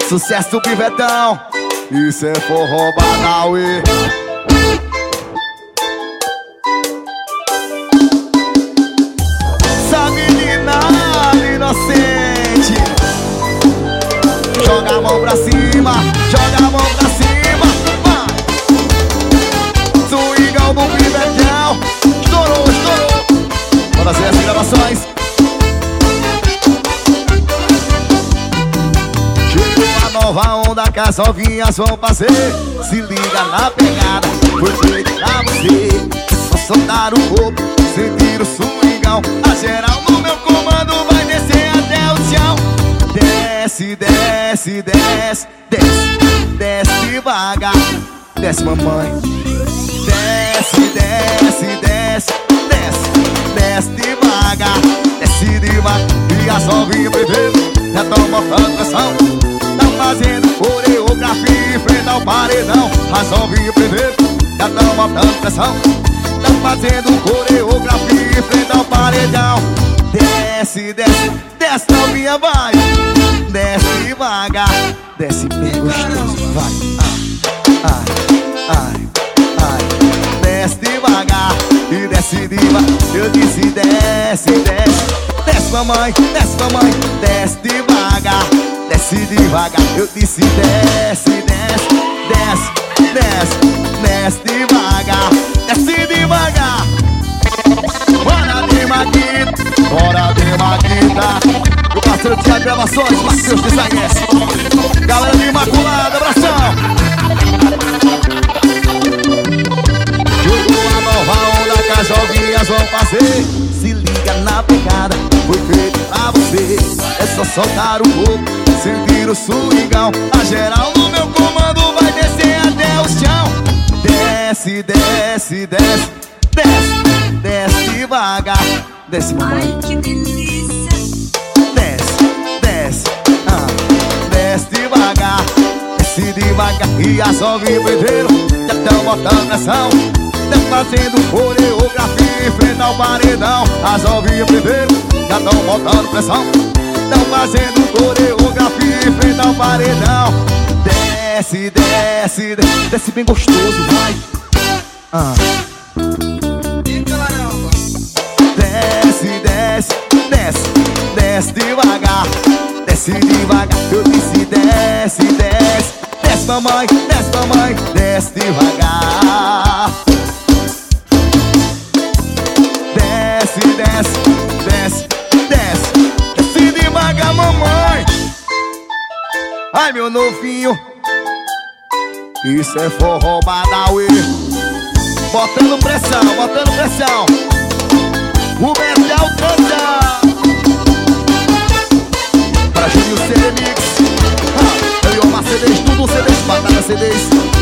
Sucesso do Pivetão. Isso é forró Badawi. Essa menina inocente, joga a mão pra cima, joga a mão pra cima. Swingão do Pivetão. Estourou, estourou. Vamos fazer as gravações. Nova onda que as novinhas vão fazer. Se liga na pegada, foi feito pra você. Só soltar o corpo, sentir o swingão. A geral no meu comando vai descer até o chão. Desce, desce, desce, desce, desce devagar. Desce, mamãe. Desce, desce, desce, desce, desce devagar. Desce devagar. E as novinhas primeiro já tão botando pressão. Fazendo coreografia em frente ao paredão. As novinhas primeiro já tão botando pressão. Tão fazendo coreografia em frente ao paredão. Desce, desce, desce novinha, vai. Desce devagar. Desce bem gostoso, vai. Ai, ai, ai. Desce devagar e desce devagar. Eu disse desce, desce. Desce mamãe, desce mamãe. Desce devagar. Desce devagar, eu disse desce, desce, desce, desce, desce devagar, desce devagar. Bora de Maquita, bora de Maquita. O parceiro de gravações, Matheus Designers. Galera de Imaculada, abração. Jogou a nova onda que as joguinhas vão fazer. Se liga na pegada, foi feito pra você. É só soltar o corpo, sentir o swingão. A geral no meu comando vai descer até o chão. Desce, desce, desce, desce, desce devagar. Desce, mamãe. Ai, que delícia. Desce, desce, desce devagar. Desce devagar. E as novinhas primeiro já tão botando pressão. Tão fazendo coreografia em frente ao paredão. As novinhas primeiro já tão botando pressão. Tão fazendo coreografia em frente ao paredão. Desce, desce, desce, desce bem gostoso, vai. Desce, desce, desce, desce devagar. Desce devagar, eu disse desce, desce. Desce mamãe, desce mamãe. Desce devagar. Desce, desce, desce, desce. Desce devagar, mamãe. Ai, meu novinho, isso é forró Badawi. Botando pressão, botando pressão. O Betel canta. Pra Júnior CD Mix. Eu e o Mercedes, tudo CDs, batalha CDs.